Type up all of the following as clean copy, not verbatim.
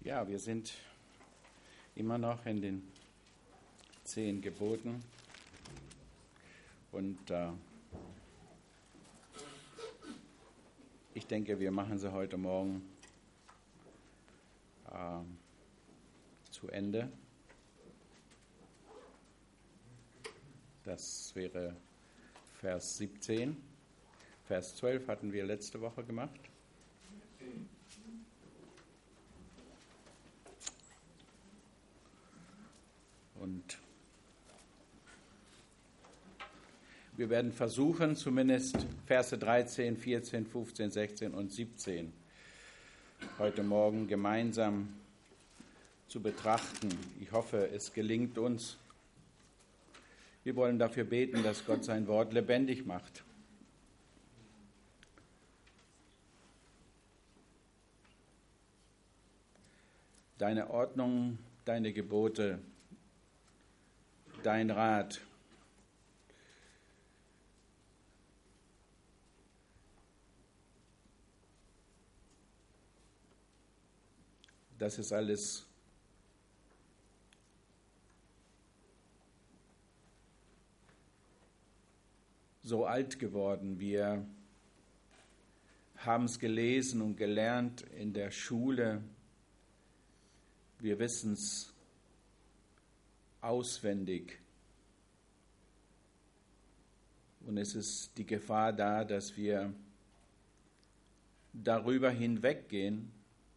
Ja, wir sind immer noch in den 10 Geboten und ich denke, wir machen sie heute Morgen zu Ende. Das wäre Vers 17. Vers 12 hatten wir letzte Woche gemacht. Und wir werden versuchen, zumindest Verse 13, 14, 15, 16 und 17 heute Morgen gemeinsam zu betrachten. Ich hoffe, es gelingt uns. Wir wollen dafür beten, dass Gott sein Wort lebendig macht. Deine Ordnung, deine Gebote, dein Rat, das ist alles so alt geworden. Wir haben es gelesen und gelernt in der Schule. Wir wissen es auswendig. Und es ist die Gefahr da, dass wir darüber hinweggehen,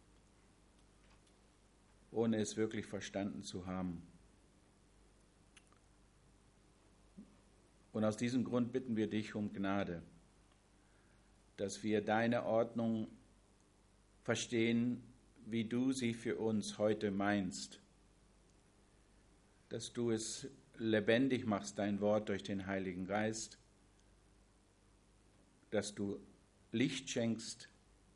ohne es wirklich verstanden zu haben. Und aus diesem Grund bitten wir dich um Gnade, dass wir deine Ordnung verstehen, wie du sie für uns heute meinst. Dass du es lebendig machst, dein Wort durch den Heiligen Geist, dass du Licht schenkst,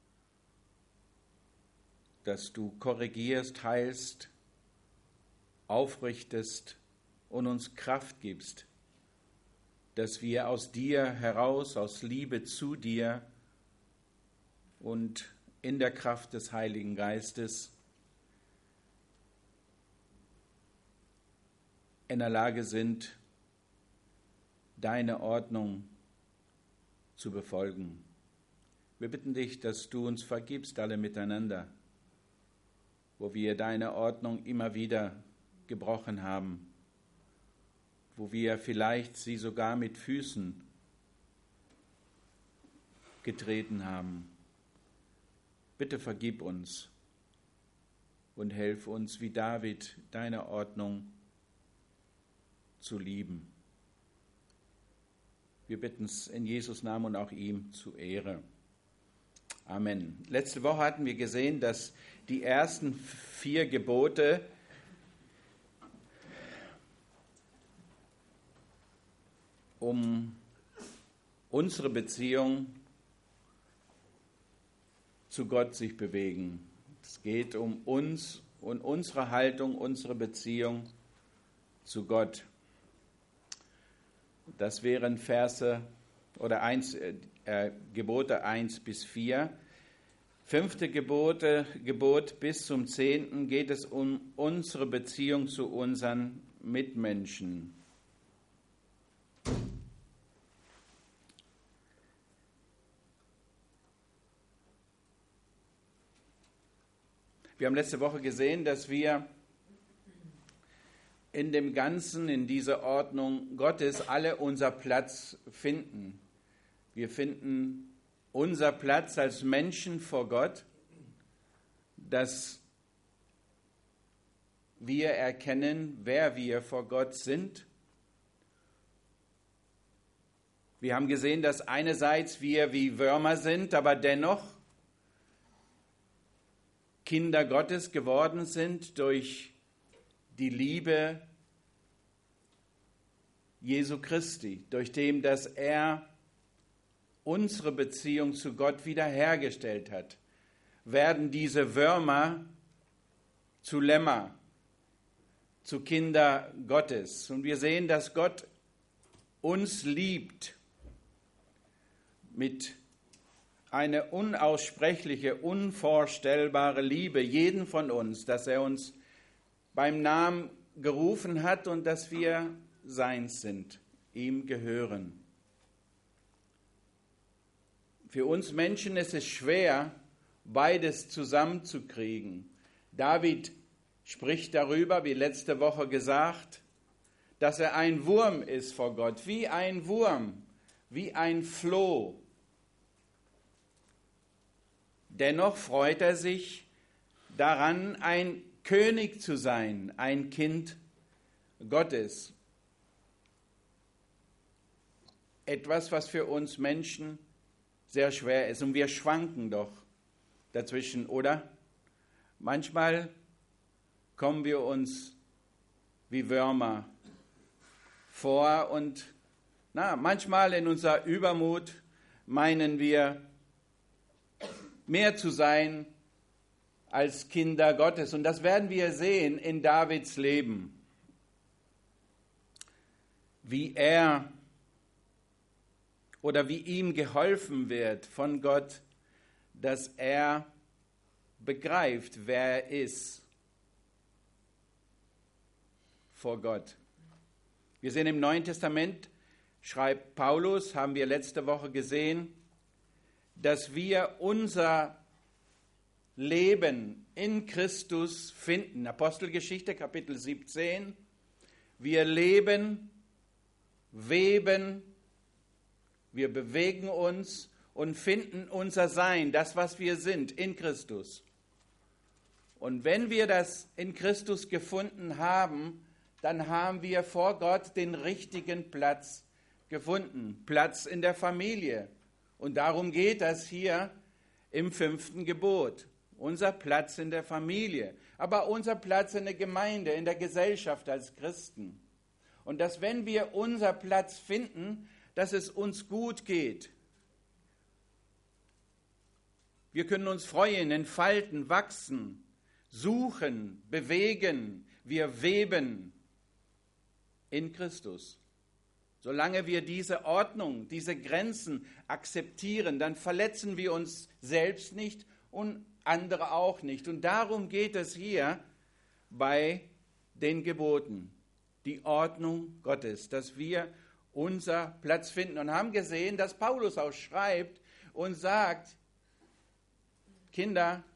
dass du korrigierst, heilst, aufrichtest und uns Kraft gibst, dass wir aus dir heraus, aus Liebe zu dir und in der Kraft des Heiligen Geistes in der Lage sind, deine Ordnung zu befolgen. Wir bitten dich, dass du uns vergibst, alle miteinander, wo wir deine Ordnung immer wieder gebrochen haben, wo wir vielleicht sie sogar mit Füßen getreten haben. Bitte vergib uns und helf uns, wie David, deine Ordnung zu lieben. Wir bitten es in Jesus' Namen und auch ihm zu Ehre. Amen. Letzte Woche hatten wir gesehen, dass die ersten 4 Gebote um unsere Beziehung zu Gott sich bewegen. Es geht um uns und unsere Haltung, unsere Beziehung zu Gott. Das wären Gebote 1 bis 4. 5. Gebot bis zum 10. geht es um unsere Beziehung zu unseren Mitmenschen. Wir haben letzte Woche gesehen, dass wir in dem Ganzen, in dieser Ordnung Gottes, alle unser Platz finden. Wir finden unser Platz als Menschen vor Gott, dass wir erkennen, wer wir vor Gott sind. Wir haben gesehen, dass einerseits wir wie Würmer sind, aber dennoch Kinder Gottes geworden sind durch die Liebe Jesu Christi, durch dem, dass er unsere Beziehung zu Gott wiederhergestellt hat, werden diese Würmer zu Lämmer, zu Kinder Gottes. Und wir sehen, dass Gott uns liebt mit eine unaussprechliche, unvorstellbare Liebe jeden von uns, dass er uns beim Namen gerufen hat und dass wir seins sind, ihm gehören. Für uns Menschen ist es schwer, beides zusammenzukriegen. David spricht darüber, wie letzte Woche gesagt, dass er ein Wurm ist vor Gott, wie ein Wurm, wie ein Floh. Dennoch freut er sich daran, ein König zu sein, ein Kind Gottes. Etwas, was für uns Menschen sehr schwer ist. Und wir schwanken doch dazwischen, oder? Manchmal kommen wir uns wie Würmer vor und manchmal in unser Übermut meinen wir, mehr zu sein als Kinder Gottes. Und das werden wir sehen in Davids Leben, wie er oder wie ihm geholfen wird von Gott, dass er begreift, wer er ist vor Gott. Wir sehen im Neuen Testament, schreibt Paulus, haben wir letzte Woche gesehen, dass wir unser Leben in Christus finden. Apostelgeschichte, Kapitel 17. Wir leben, weben, wir bewegen uns und finden unser Sein, das, was wir sind, in Christus. Und wenn wir das in Christus gefunden haben, dann haben wir vor Gott den richtigen Platz gefunden. Platz in der Familie. Und darum geht das hier im 5. Gebot. Unser Platz in der Familie, aber unser Platz in der Gemeinde, in der Gesellschaft als Christen. Und dass, wenn wir unser Platz finden, dass es uns gut geht. Wir können uns freuen, entfalten, wachsen, suchen, bewegen. Wir weben in Christus. Solange wir diese Ordnung, diese Grenzen akzeptieren, dann verletzen wir uns selbst nicht und andere auch nicht. Und darum geht es hier bei den Geboten, die Ordnung Gottes, dass wir unser Platz finden. Und haben gesehen, dass Paulus auch schreibt und sagt, Kinder,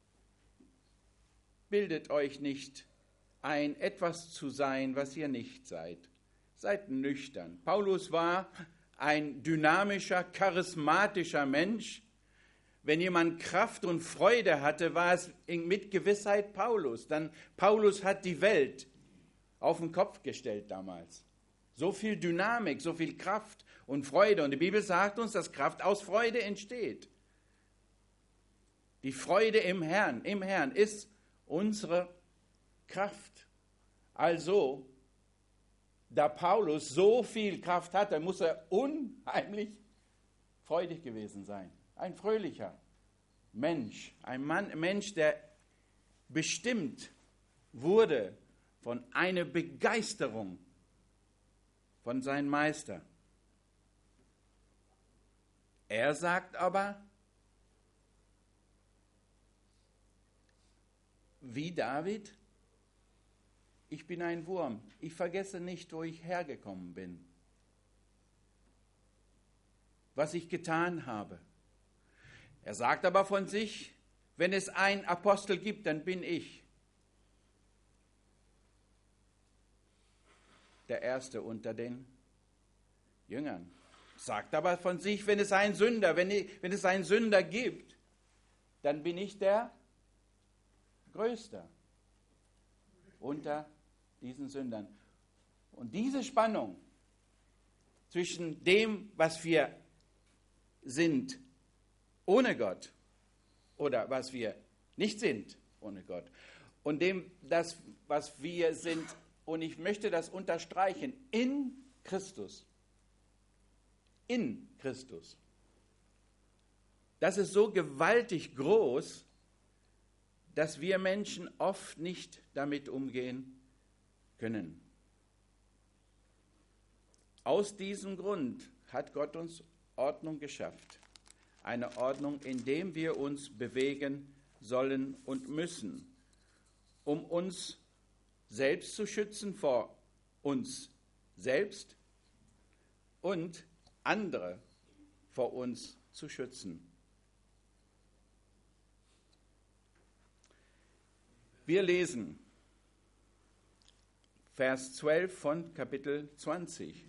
bildet euch nicht ein, etwas zu sein, was ihr nicht seid. Seid nüchtern. Paulus war ein dynamischer, charismatischer Mensch. Wenn jemand Kraft und Freude hatte, war es mit Gewissheit Paulus. Dann Paulus hat die Welt auf den Kopf gestellt damals. So viel Dynamik, so viel Kraft und Freude. Und die Bibel sagt uns, dass Kraft aus Freude entsteht. Die Freude im Herrn ist unsere Kraft. Also, da Paulus so viel Kraft hatte, muss er unheimlich freudig gewesen sein. Ein fröhlicher Mensch, ein Mensch, der bestimmt wurde von einer Begeisterung von seinem Meister. Er sagt aber, wie David, ich bin ein Wurm, ich vergesse nicht, wo ich hergekommen bin, was ich getan habe. Er sagt aber von sich, wenn es einen Apostel gibt, dann bin ich der Erste unter den Jüngern. Sagt aber von sich, wenn es einen Sünder gibt, dann bin ich der Größte unter diesen Sündern. Und diese Spannung zwischen dem, was wir sind ohne Gott oder was wir nicht sind ohne Gott und dem, das, was wir sind, und ich möchte das unterstreichen, in Christus. In Christus. Das ist so gewaltig groß, dass wir Menschen oft nicht damit umgehen können. Aus diesem Grund hat Gott uns Ordnung geschafft. eine Ordnung, in der wir uns bewegen sollen und müssen, um uns selbst zu schützen vor uns selbst und andere vor uns zu schützen. Wir lesen Vers 12 von Kapitel 20.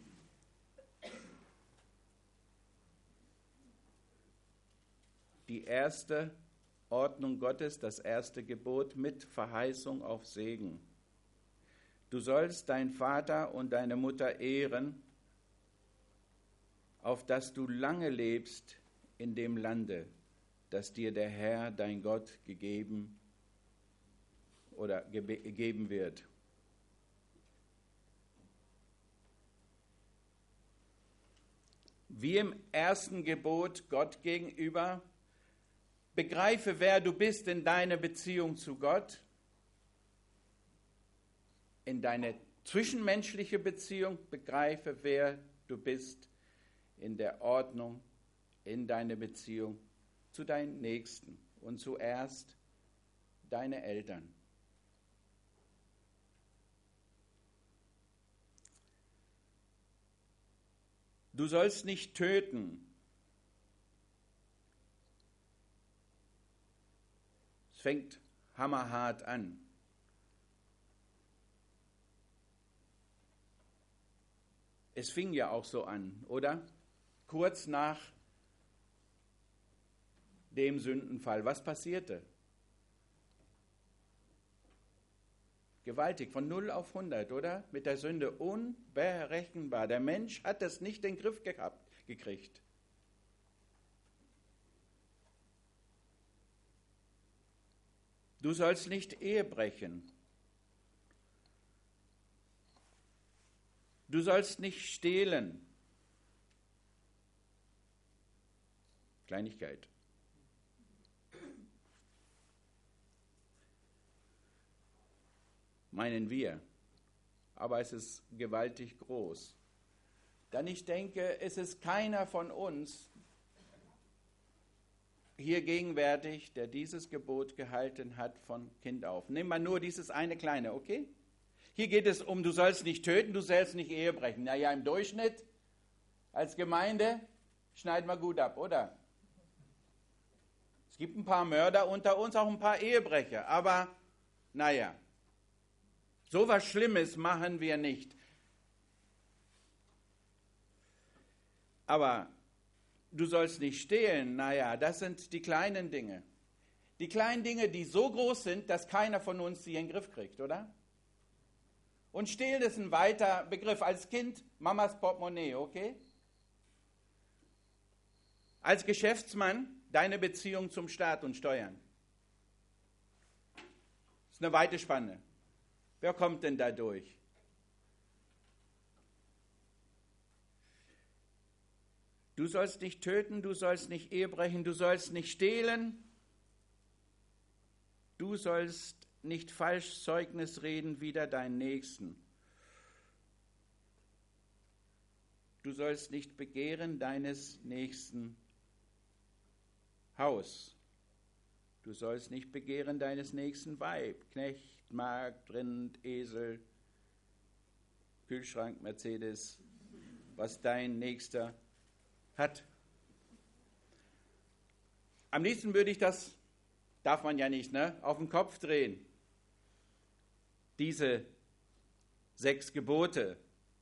Die erste Ordnung Gottes, das erste Gebot mit Verheißung auf Segen. Du sollst deinen Vater und deine Mutter ehren, auf dass du lange lebst in dem Lande, das dir der Herr, dein Gott, gegeben wird. Wie im ersten Gebot Gott gegenüber, begreife, wer du bist in deiner Beziehung zu Gott, in deine zwischenmenschliche Beziehung, begreife, wer du bist in der Ordnung, in deiner Beziehung zu deinen Nächsten und zuerst deine Eltern. Du sollst nicht töten. Es fängt hammerhart an. Es fing ja auch so an, oder? Kurz nach dem Sündenfall. Was passierte? Gewaltig, von 0 auf 100, oder? Mit der Sünde unberechenbar. Der Mensch hat das nicht in den Griff gekriegt. Du sollst nicht Ehe brechen. Du sollst nicht stehlen. Kleinigkeit. Meinen wir. Aber es ist gewaltig groß. Denn ich denke, es ist keiner von uns hier gegenwärtig, der dieses Gebot gehalten hat von Kind auf. Nimm mal nur dieses eine kleine, okay? Hier geht es um, du sollst nicht töten, du sollst nicht Ehe brechen. Naja, im Durchschnitt als Gemeinde schneiden wir gut ab, oder? Es gibt ein paar Mörder unter uns, auch ein paar Ehebrecher, aber naja, so was Schlimmes machen wir nicht. Aber du sollst nicht stehlen, naja, das sind die kleinen Dinge. Die kleinen Dinge, die so groß sind, dass keiner von uns sie in den Griff kriegt, oder? Und stehlen ist ein weiter Begriff. Als Kind Mamas Portemonnaie, okay? Als Geschäftsmann deine Beziehung zum Staat und Steuern. Das ist eine weite Spanne. Wer kommt denn da durch? Du sollst nicht töten, du sollst nicht Ehe brechen, du sollst nicht stehlen, du sollst nicht falsch Zeugnis reden wider deinen Nächsten. Du sollst nicht begehren deines Nächsten Haus. Du sollst nicht begehren deines Nächsten Weib, Knecht, Magd, Rind, Esel, Kühlschrank, Mercedes, was dein Nächster hat. Am liebsten würde ich das, darf man ja nicht, ne, auf den Kopf drehen. Diese 6 Gebote.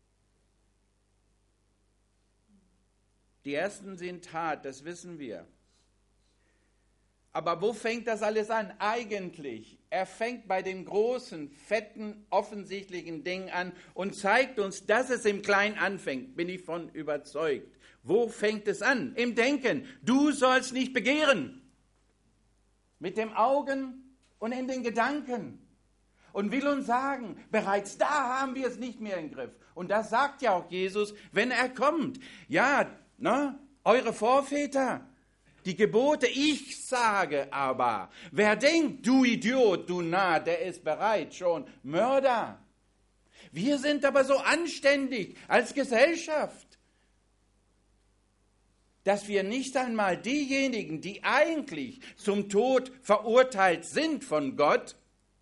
Die ersten sind hart, das wissen wir. Aber wo fängt das alles an? Eigentlich, er fängt bei den großen, fetten, offensichtlichen Dingen an und zeigt uns, dass es im Kleinen anfängt, bin ich von überzeugt. Wo fängt es an? Im Denken. Du sollst nicht begehren. Mit dem Augen und in den Gedanken. Und will uns sagen, bereits da haben wir es nicht mehr im Griff. Und das sagt ja auch Jesus, wenn er kommt. Ja, ne, eure Vorväter, die Gebote, ich sage aber, wer denkt, du Idiot, du Narr, der ist bereit schon, Mörder. Wir sind aber so anständig als Gesellschaft. dass wir nicht einmal diejenigen, die eigentlich zum Tod verurteilt sind von Gott,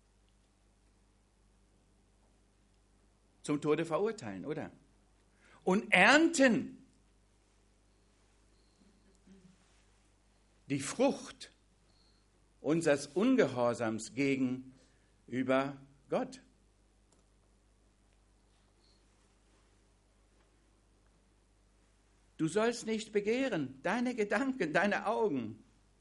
zum Tode verurteilen, oder? Und ernten die Frucht unseres Ungehorsams gegenüber Gott. Du sollst nicht begehren, deine Gedanken, deine Augen.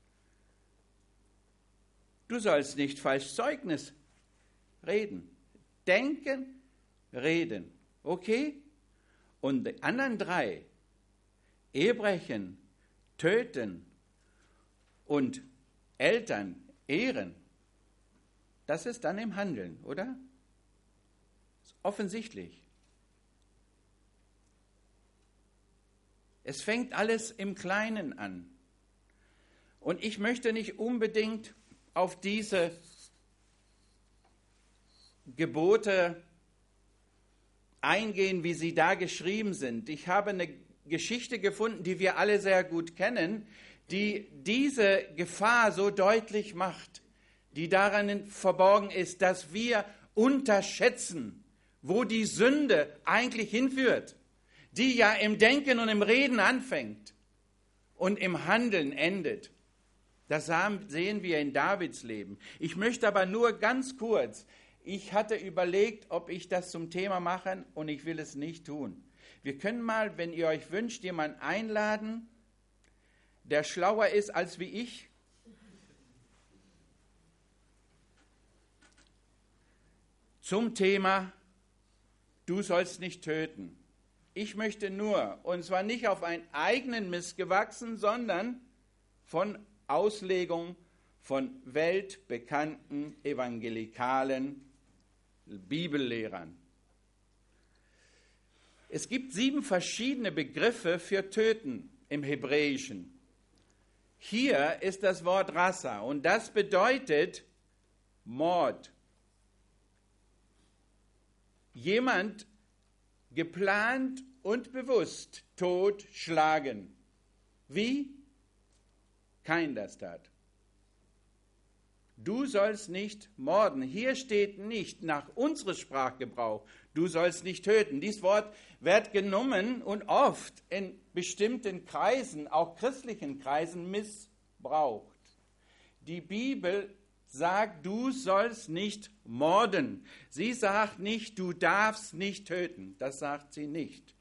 Du sollst nicht falsch Zeugnis reden. Denken, reden. Okay? Und die anderen 3, Ehebrechen, töten und Eltern ehren, das ist dann im Handeln, oder? Ist offensichtlich. Es fängt alles im Kleinen an. Und ich möchte nicht unbedingt auf diese Gebote eingehen, wie sie da geschrieben sind. Ich habe eine Geschichte gefunden, die wir alle sehr gut kennen, die diese Gefahr so deutlich macht, die darin verborgen ist, dass wir unterschätzen, wo die Sünde eigentlich hinführt, die ja im Denken und im Reden anfängt und im Handeln endet. Das sehen wir in Davids Leben. Ich möchte aber nur ganz kurz, ich hatte überlegt, ob ich das zum Thema mache und ich will es nicht tun. Wir können mal, wenn ihr euch wünscht, jemanden einladen, der schlauer ist als wie ich. Zum Thema, du sollst nicht töten. Ich möchte nur, und zwar nicht auf einen eigenen Mist gewachsen, sondern von Auslegung von weltbekannten evangelikalen Bibellehrern. Es gibt 7 verschiedene Begriffe für töten im Hebräischen. Hier ist das Wort Rassa und das bedeutet Mord. Jemand geplant und bewusst totschlagen. Wie? Kain das tat. Du sollst nicht morden. Hier steht nicht nach unserem Sprachgebrauch, du sollst nicht töten. Dieses Wort wird genommen und oft in bestimmten Kreisen, auch christlichen Kreisen, missbraucht. Die Bibel sagt, du sollst nicht morden. Sie sagt nicht, du darfst nicht töten. Das sagt sie nicht.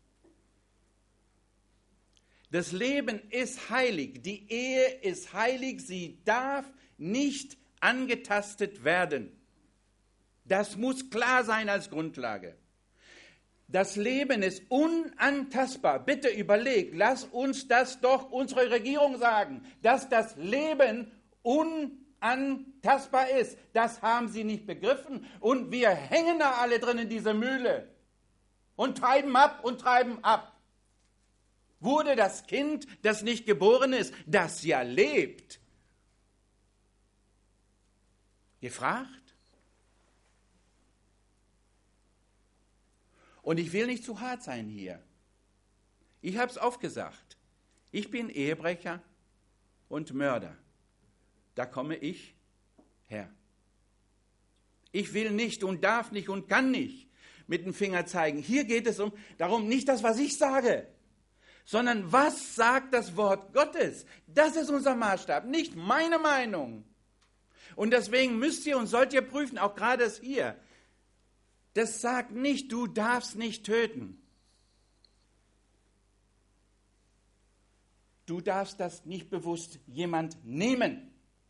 Das Leben ist heilig, die Ehe ist heilig, sie darf nicht angetastet werden. Das muss klar sein als Grundlage. Das Leben ist unantastbar. Bitte überleg, lass uns das doch unsere Regierung sagen, dass das Leben unantastbar ist. Das haben sie nicht begriffen und wir hängen da alle drin in dieser Mühle und treiben ab und treiben ab. Wurde das Kind, das nicht geboren ist, das ja lebt, gefragt? Und ich will nicht zu hart sein hier. Ich habe es aufgesagt. Ich bin Ehebrecher und Mörder. Da komme ich her. Ich will nicht und darf nicht und kann nicht mit dem Finger zeigen. Hier geht es darum, nicht das, was ich sage, sondern was sagt das Wort Gottes? Das ist unser Maßstab, nicht meine Meinung. Und deswegen müsst ihr und sollt ihr prüfen, auch gerade es hier. Das sagt nicht, du darfst nicht töten. Du darfst das nicht bewusst jemand nehmen.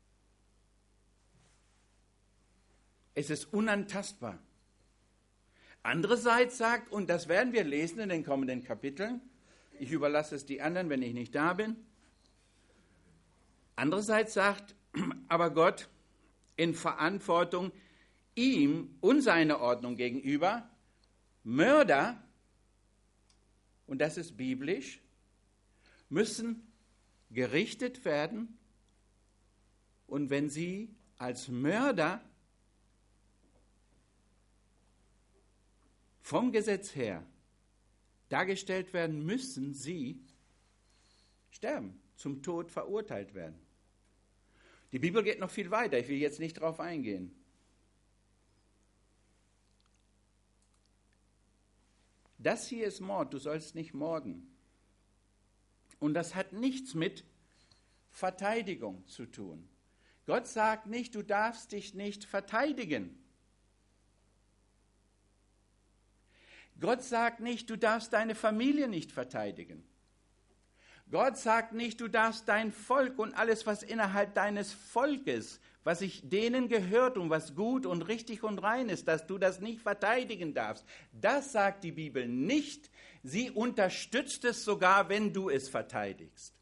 Es ist unantastbar. Andererseits sagt, und das werden wir lesen in den kommenden Kapiteln, ich überlasse es die anderen, wenn ich nicht da bin. Andererseits sagt aber Gott in Verantwortung ihm und seiner Ordnung gegenüber, Mörder, und das ist biblisch, müssen gerichtet werden. Und wenn sie als Mörder vom Gesetz her dargestellt werden, müssen sie sterben, zum Tod verurteilt werden. Die Bibel geht noch viel weiter, ich will jetzt nicht darauf eingehen. Das hier ist Mord, du sollst nicht morden. Und das hat nichts mit Verteidigung zu tun. Gott sagt nicht, du darfst dich nicht verteidigen. Gott sagt nicht, du darfst deine Familie nicht verteidigen. Gott sagt nicht, du darfst dein Volk und alles, was innerhalb deines Volkes, was sich denen gehört und was gut und richtig und rein ist, dass du das nicht verteidigen darfst. Das sagt die Bibel nicht. Sie unterstützt es sogar, wenn du es verteidigst.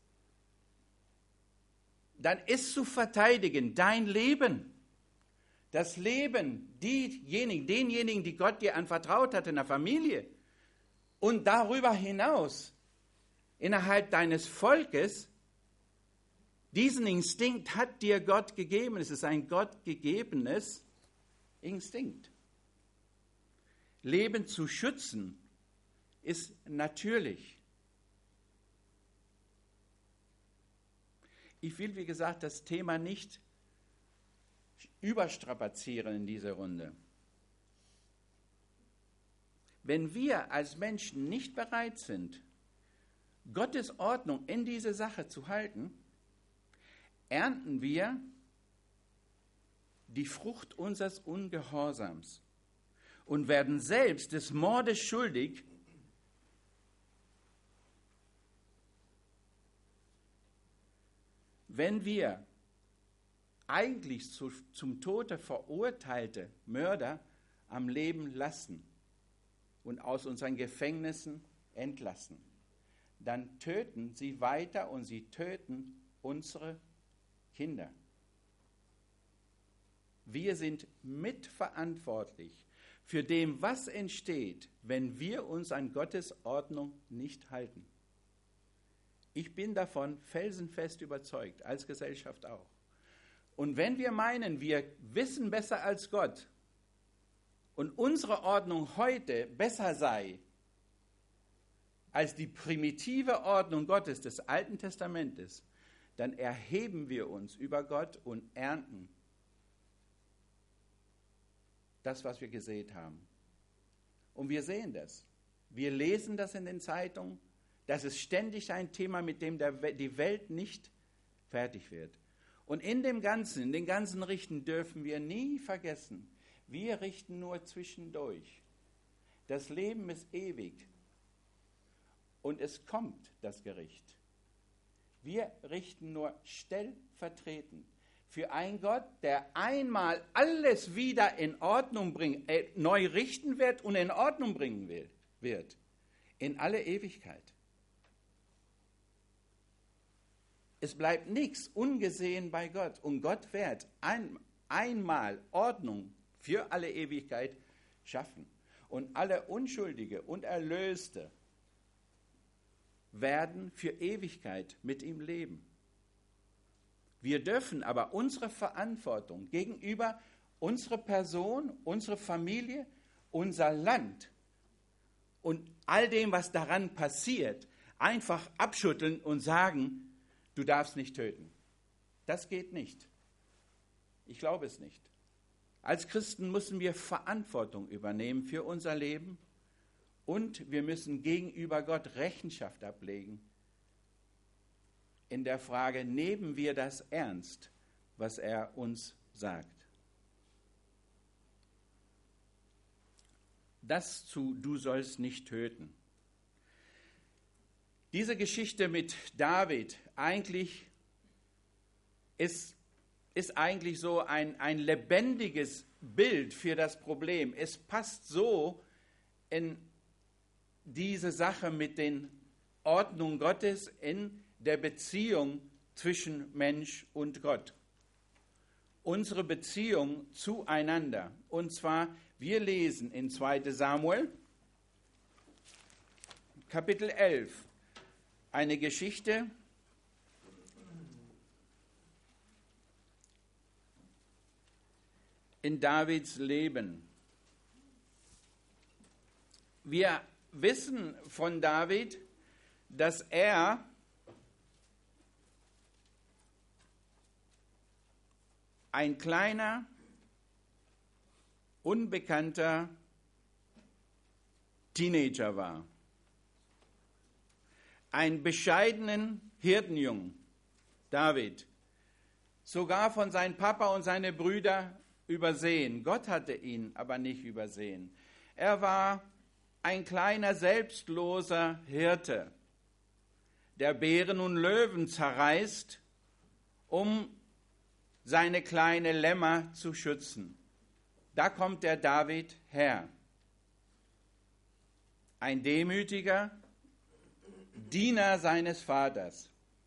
Dann ist zu verteidigen dein Leben. Das Leben denjenigen, die Gott dir anvertraut hat in der Familie. Und darüber hinaus, innerhalb deines Volkes, diesen Instinkt hat dir Gott gegeben. Es ist ein gottgegebenes Instinkt. Leben zu schützen ist natürlich. Ich will, wie gesagt, das Thema nicht überstrapazieren in dieser Runde. Wenn wir als Menschen nicht bereit sind, Gottes Ordnung in diese Sache zu halten, ernten wir die Frucht unseres Ungehorsams und werden selbst des Mordes schuldig, wenn wir eigentlich zum Tode verurteilte Mörder am Leben lassen und aus unseren Gefängnissen entlassen. Dann töten sie weiter und sie töten unsere Kinder. Wir sind mitverantwortlich für dem, was entsteht, wenn wir uns an Gottes Ordnung nicht halten. Ich bin davon felsenfest überzeugt, als Gesellschaft auch. Und wenn wir meinen, wir wissen besser als Gott und unsere Ordnung heute besser sei als die primitive Ordnung Gottes des Alten Testamentes, dann erheben wir uns über Gott und ernten das, was wir gesät haben. Und wir sehen das. Wir lesen das in den Zeitungen. Das ist ständig ein Thema, mit dem die Welt nicht fertig wird. Und in den ganzen Richten dürfen wir nie vergessen, wir richten nur zwischendurch. Das Leben ist ewig und es kommt das Gericht. Wir richten nur stellvertretend für einen Gott, der einmal alles wieder in Ordnung neu richten wird und in Ordnung bringen wird, in alle Ewigkeit. Es bleibt nichts ungesehen bei Gott und Gott wird einmal Ordnung für alle Ewigkeit schaffen. Und alle Unschuldige und Erlöste werden für Ewigkeit mit ihm leben. Wir dürfen aber unsere Verantwortung gegenüber unserer Person, unserer Familie, unser Land und all dem, was daran passiert, einfach abschütteln und sagen, du darfst nicht töten. Das geht nicht. Ich glaube es nicht. Als Christen müssen wir Verantwortung übernehmen für unser Leben und wir müssen gegenüber Gott Rechenschaft ablegen in der Frage, nehmen wir das ernst, was er uns sagt. Das zu du sollst nicht töten. Diese Geschichte mit David ist eigentlich so ein lebendiges Bild für das Problem. Es passt so in diese Sache mit den Ordnungen Gottes in der Beziehung zwischen Mensch und Gott. Unsere Beziehung zueinander. Und zwar, wir lesen in 2. Samuel, Kapitel 11, eine Geschichte, in Davids Leben. Wir wissen von David, dass er ein kleiner, unbekannter Teenager war. Einen bescheidenen Hirtenjungen, David, sogar von seinem Papa und seinen Brüdern übersehen. Gott hatte ihn aber nicht übersehen. Er war ein kleiner, selbstloser Hirte, der Bären und Löwen zerreißt, um seine kleinen Lämmer zu schützen. Da kommt der David her. Ein demütiger Diener seines Vaters.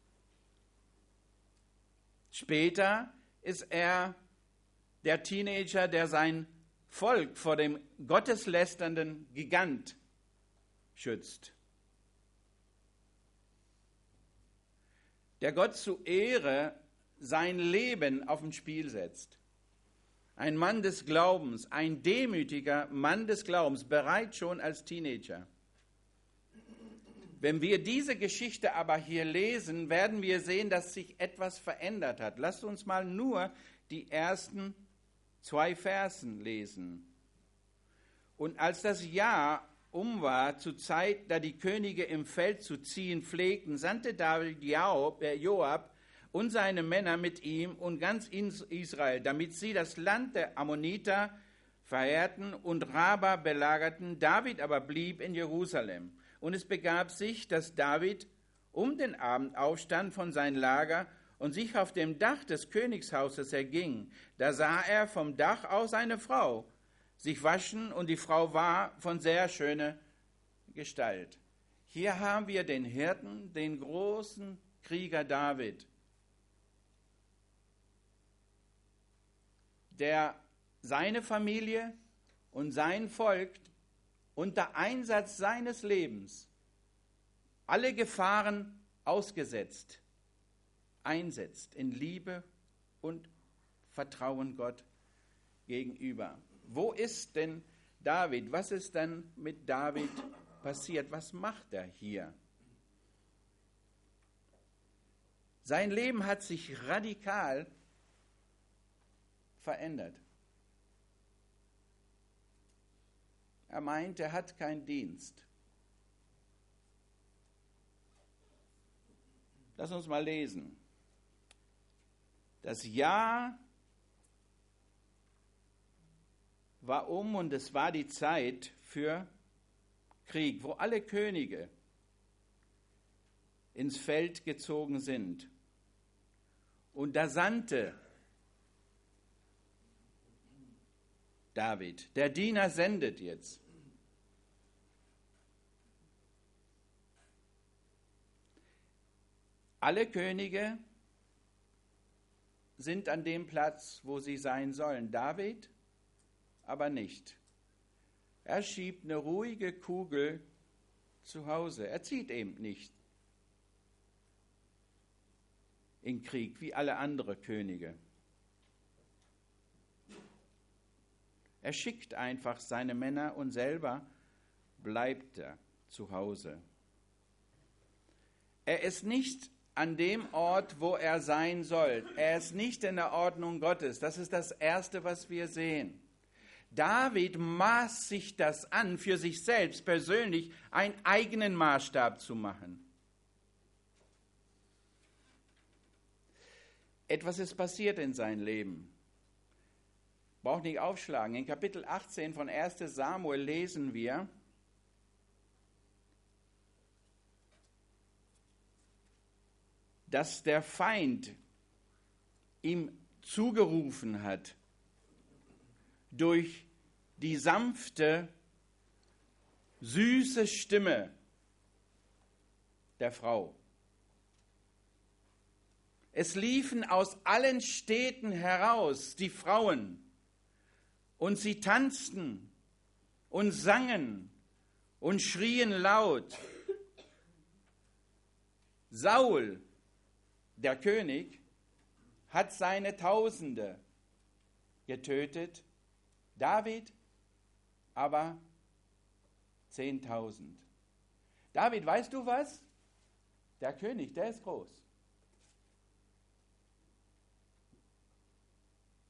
Später ist er der Teenager, der sein Volk vor dem gotteslästernden Gigant schützt. Der Gott zu Ehre sein Leben auf dem Spiel setzt. Ein Mann des Glaubens, ein demütiger Mann des Glaubens, bereit schon als Teenager. Wenn wir diese Geschichte aber hier lesen, werden wir sehen, dass sich etwas verändert hat. Lasst uns mal nur die ersten 2 Versen lesen. Und als das Jahr um war, zur Zeit, da die Könige im Feld zu ziehen pflegten, sandte David Joab und seine Männer mit ihm und ganz Israel, damit sie das Land der Ammoniter verheerten und Raba belagerten. David aber blieb in Jerusalem. Und es begab sich, dass David um den Abend aufstand von seinem Lager und sich auf dem Dach des Königshauses erging. Da sah er vom Dach aus eine Frau sich waschen, und die Frau war von sehr schöner Gestalt. Hier haben wir den Hirten, den großen Krieger David, der seine Familie und sein Volk unter Einsatz seines Lebens alle Gefahren ausgesetzt, einsetzt in Liebe und Vertrauen Gott gegenüber. Wo ist denn David? Was ist denn mit David passiert? Was macht er hier? Sein Leben hat sich radikal verändert. Er meint, er hat keinen Dienst. Lass uns mal lesen. Das Jahr war um und es war die Zeit für Krieg, wo alle Könige ins Feld gezogen sind. Und da sandte David, der Diener sendet jetzt. Alle Könige sind an dem Platz, wo sie sein sollen. David aber nicht. Er schiebt eine ruhige Kugel zu Hause. Er zieht eben nicht in Krieg wie alle anderen Könige. Er schickt einfach seine Männer und selber bleibt er zu Hause. Er ist nicht an dem Ort, wo er sein soll. Er ist nicht in der Ordnung Gottes. Das ist das Erste, was wir sehen. David maß sich das an, für sich selbst persönlich einen eigenen Maßstab zu machen. Etwas ist passiert in seinem Leben. Braucht nicht aufschlagen. In Kapitel 18 von 1. Samuel lesen wir, dass der Feind ihm zugerufen hat, durch die sanfte, süße Stimme der Frau. Es liefen aus allen Städten heraus die Frauen, und sie tanzten und sangen und schrien laut. Saul, der König, hat seine Tausende getötet, David aber 10.000. David, weißt du was? Der König, der ist groß.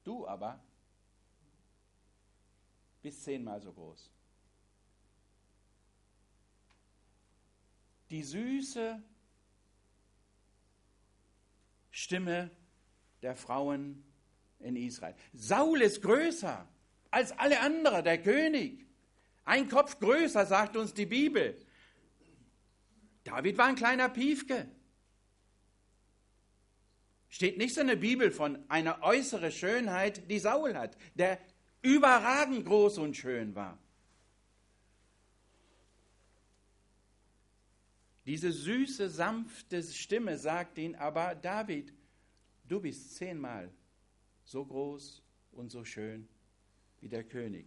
Du aber bist 10-mal so groß. Die süße Stimme der Frauen in Israel. Saul ist größer als alle anderen, der König. Ein Kopf größer, sagt uns die Bibel. David war ein kleiner Piefke. Steht nichts in der Bibel von einer äußeren Schönheit, die Saul hat, der überragend groß und schön war. Diese süße, sanfte Stimme sagt ihn aber, David, du bist 10-mal so groß und so schön wie der König.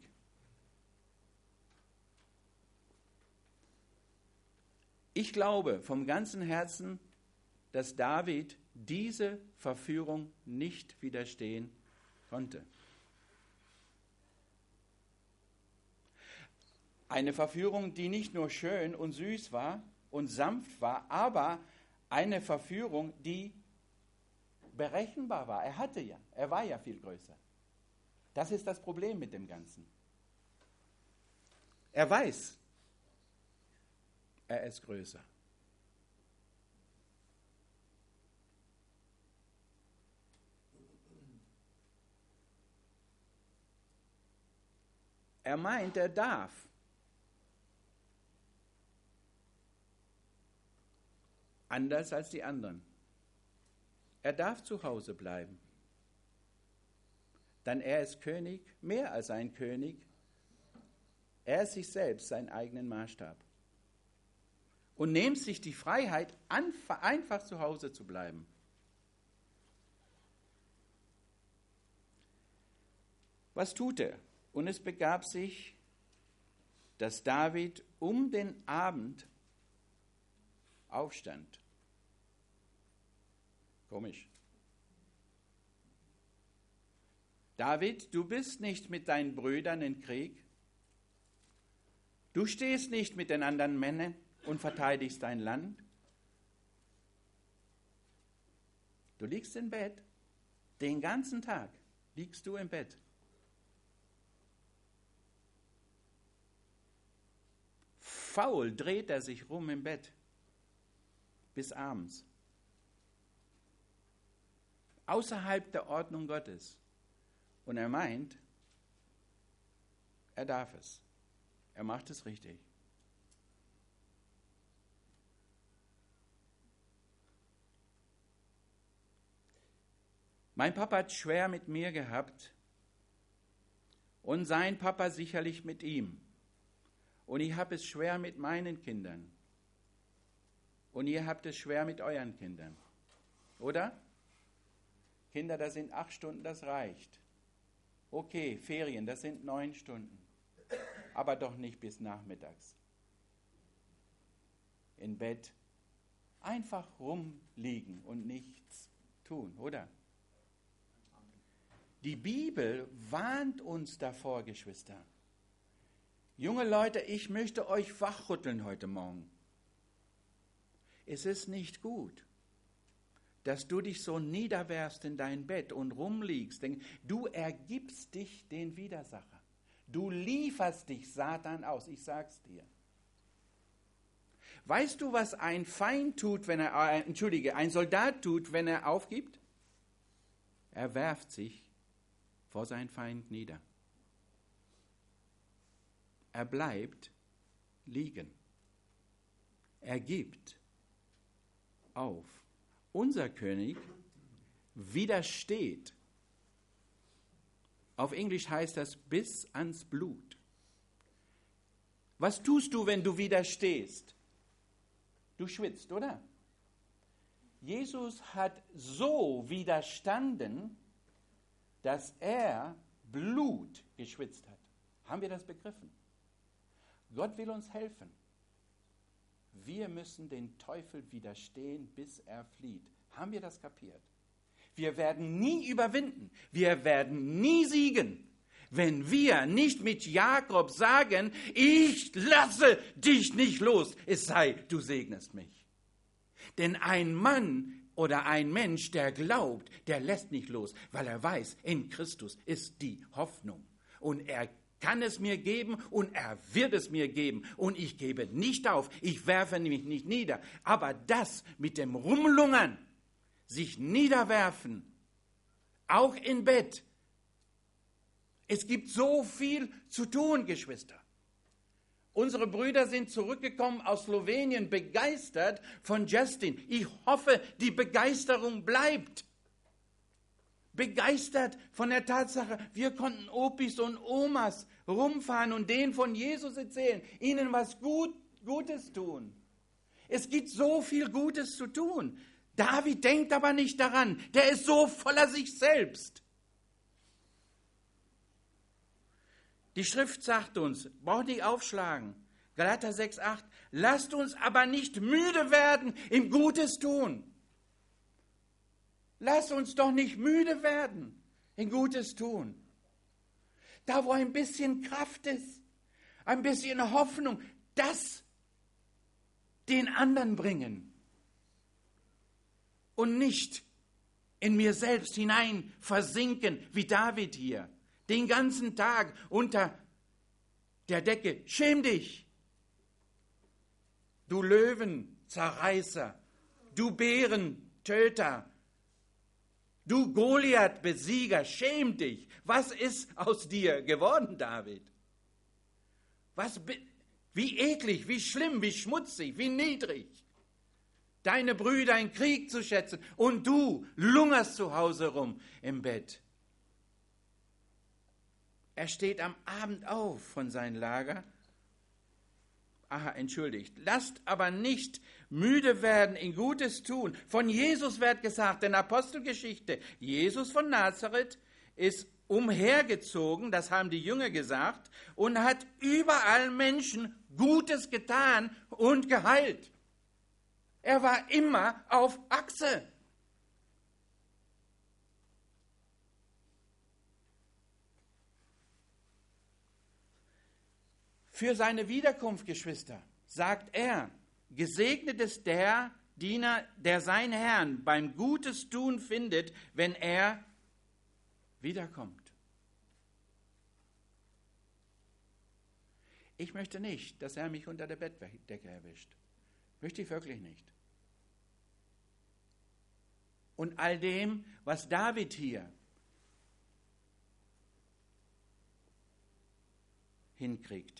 Ich glaube vom ganzen Herzen, dass David diese Verführung nicht widerstehen konnte. Eine Verführung, die nicht nur schön und süß war und sanft war, aber eine Verführung, die berechenbar war. Er war ja viel größer. Das ist das Problem mit dem Ganzen. Er weiß, er ist größer. Er meint, er darf. Anders als die anderen. Er darf zu Hause bleiben. Denn er ist König, mehr als ein König. Er ist sich selbst seinen eigenen Maßstab. Und nimmt sich die Freiheit, einfach zu Hause zu bleiben. Was tut er? Und es begab sich, dass David um den Abend aufstand. Komisch. David, du bist nicht mit deinen Brüdern in Krieg. Du stehst nicht mit den anderen Männern und verteidigst dein Land. Du liegst im Bett. Den ganzen Tag liegst du im Bett. Faul dreht er sich rum im Bett bis abends. Außerhalb der Ordnung Gottes. Und er meint, er darf es. Er macht es richtig. Mein Papa hat schwer mit mir gehabt und sein Papa sicherlich mit ihm. Und ich habe es schwer mit meinen Kindern. Und ihr habt es schwer mit euren Kindern. Oder? Kinder, das sind 8 Stunden, das reicht. Okay, Ferien, das sind 9 Stunden. Aber doch nicht bis nachmittags. Im Bett einfach rumliegen und nichts tun, oder? Die Bibel warnt uns davor, Geschwister. Junge Leute, ich möchte euch wachrütteln heute Morgen. Es ist nicht gut, dass du dich so niederwerfst in dein Bett und rumliegst. Denn du ergibst dich den Widersacher. Du lieferst dich Satan aus. Ich sag's dir. Weißt du, was ein Feind tut, ein Soldat tut, wenn er aufgibt? Er werft sich vor seinen Feind nieder. Er bleibt liegen. Er gibt auf. Unser König widersteht. Auf Englisch heißt das bis ans Blut. Was tust du, wenn du widerstehst? Du schwitzt, oder? Jesus hat so widerstanden, dass er Blut geschwitzt hat. Haben wir das begriffen? Gott will uns helfen. Wir müssen den Teufel widerstehen, bis er flieht. Haben wir das kapiert? Wir werden nie überwinden. Wir werden nie siegen, wenn wir nicht mit Jakob sagen, ich lasse dich nicht los, es sei, du segnest mich. Denn ein Mann oder ein Mensch, der glaubt, der lässt nicht los, weil er weiß, in Christus ist die Hoffnung. Und er kann es mir geben und er wird es mir geben. Und ich gebe nicht auf, ich werfe mich nicht nieder. Aber das mit dem Rumlungern, sich niederwerfen, auch im Bett. Es gibt so viel zu tun, Geschwister. Unsere Brüder sind zurückgekommen aus Slowenien, begeistert von Justin. Ich hoffe, die Begeisterung bleibt. Begeistert von der Tatsache, wir konnten Opis und Omas rumfahren und denen von Jesus erzählen, ihnen was Gutes tun. Es gibt so viel Gutes zu tun. David denkt aber nicht daran. Der ist so voller sich selbst. Die Schrift sagt uns, braucht nicht aufschlagen, Galater 6,8, lasst uns aber nicht müde werden im Gutes tun. Lasst uns doch nicht müde werden im Gutes tun. Da, wo ein bisschen Kraft ist, ein bisschen Hoffnung, das den anderen bringen und nicht in mir selbst hinein versinken, wie David hier. Den ganzen Tag unter der Decke. Schäm dich, du Löwenzerreißer, du Bärentöter, du Goliath-Besieger, schäm dich. Was ist aus dir geworden, David? Wie eklig, wie schlimm, wie schmutzig, wie niedrig. Deine Brüder in Krieg zu schätzen und du lungerst zu Hause rum im Bett. Er steht am Abend auf von seinem Lager. Lasst aber nicht müde werden in Gutes tun. Von Jesus wird gesagt, in Apostelgeschichte, Jesus von Nazareth ist umhergezogen, das haben die Jünger gesagt, und hat überall Menschen Gutes getan und geheilt. Er war immer auf Achse. Für seine Wiederkunft, Geschwister, sagt er, gesegnet ist der Diener, der seinen Herrn beim Gutes tun findet, wenn er wiederkommt. Ich möchte nicht, dass er mich unter der Bettdecke erwischt. Möchte ich wirklich nicht. Und all dem, was David hier hinkriegt.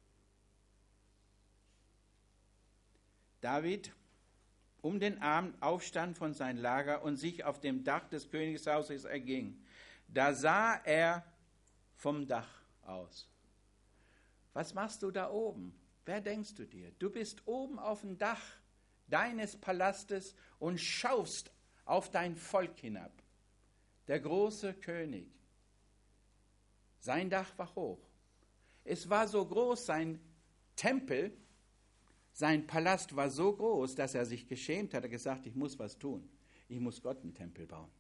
David um den Abend aufstand von seinem Lager und sich auf dem Dach des Königshauses erging. Da sah er vom Dach aus. Was machst du da oben? Wer denkst du dir? Du bist oben auf dem Dach deines Palastes und schaust auf dein Volk hinab. Der große König. Sein Dach war hoch. Es war so groß, sein Tempel, sein Palast war so groß, dass er sich geschämt hat. Er hat gesagt, ich muss was tun. Ich muss Gott einen Tempel bauen.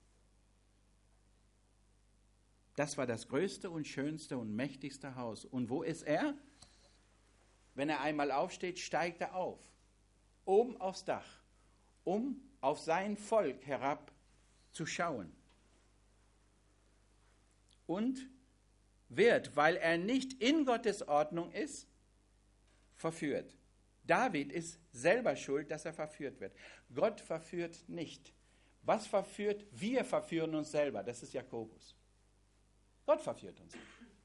Das war das größte und schönste und mächtigste Haus. Und wo ist er? Wenn er einmal aufsteht, steigt er auf. Oben aufs Dach, um auf sein Volk herab zu schauen. Und wird, weil er nicht in Gottes Ordnung ist, verführt. David ist selber schuld, dass er verführt wird. Gott verführt nicht. Was verführt? Wir verführen uns selber. Das ist Jakobus. Gott verführt uns nicht.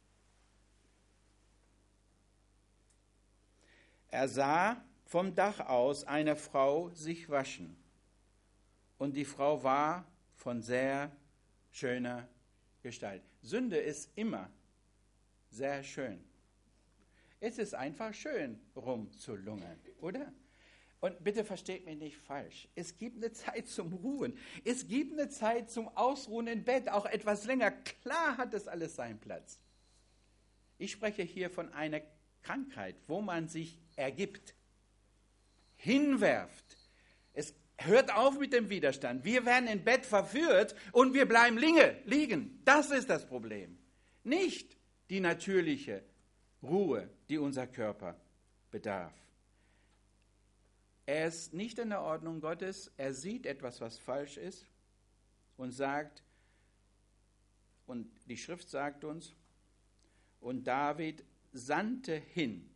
Er sah vom Dach aus eine Frau sich waschen. Und die Frau war von sehr schöner Gestalt. Sünde ist immer sehr schön. Es ist einfach schön, rumzulungern, oder? Und bitte versteht mich nicht falsch. Es gibt eine Zeit zum Ruhen. Es gibt eine Zeit zum Ausruhen im Bett, auch etwas länger. Klar hat das alles seinen Platz. Ich spreche hier von einer Krankheit, wo man sich ergibt, hinwerft. Es hört auf mit dem Widerstand. Wir werden im Bett verführt und wir bleiben liegen. Das ist das Problem. Nicht die natürliche Ruhe, die unser Körper bedarf. Er ist nicht in der Ordnung Gottes, er sieht etwas, was falsch ist und sagt, und die Schrift sagt uns, und David sandte hin.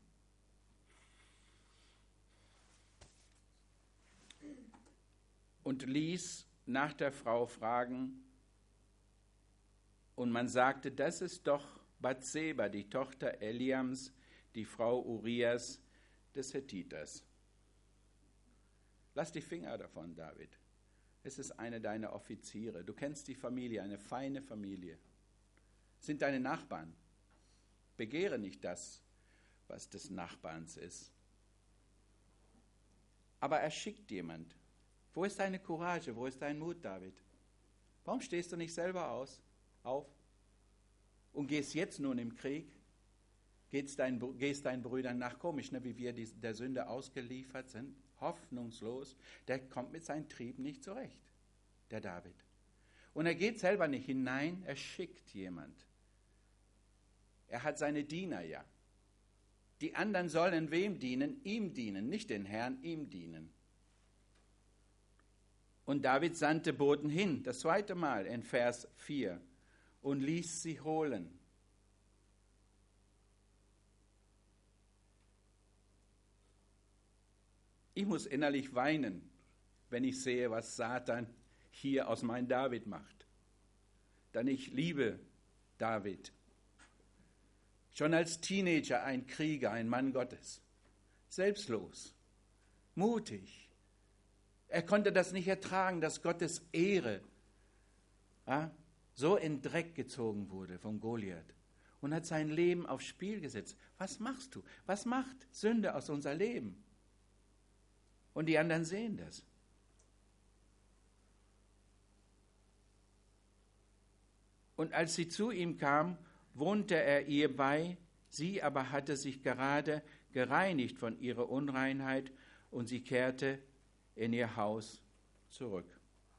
Und ließ nach der Frau fragen. Und man sagte, das ist doch Bathseba, die Tochter Eliams, die Frau Urias des Hethiters. Lass die Finger davon, David. Es ist eine deiner Offiziere. Du kennst die Familie, eine feine Familie. Es sind deine Nachbarn. Begehre nicht das, was des Nachbarns ist. Aber er schickt jemand. Wo ist deine Courage? Wo ist dein Mut, David? Warum stehst du nicht selber auf und gehst jetzt nun im Krieg? Gehst deinen Brüdern nach? Komisch, ne, wie wir der Sünde ausgeliefert sind. Hoffnungslos. Der kommt mit seinem Trieb nicht zurecht, der David. Und er geht selber nicht hinein, er schickt jemand. Er hat seine Diener ja. Die anderen sollen wem dienen? Ihm dienen, nicht den Herrn, ihm dienen. Und David sandte Boten hin, das zweite Mal in Vers 4, und ließ sie holen. Ich muss innerlich weinen, wenn ich sehe, was Satan hier aus meinem David macht. Denn ich liebe David. Schon als Teenager ein Krieger, ein Mann Gottes. Selbstlos, mutig. Er konnte das nicht ertragen, dass Gottes Ehre so in Dreck gezogen wurde von Goliath und hat sein Leben aufs Spiel gesetzt. Was machst du? Was macht Sünde aus unser Leben? Und die anderen sehen das. Und als sie zu ihm kam, wohnte er ihr bei, sie aber hatte sich gerade gereinigt von ihrer Unreinheit und sie kehrte in ihr Haus zurück.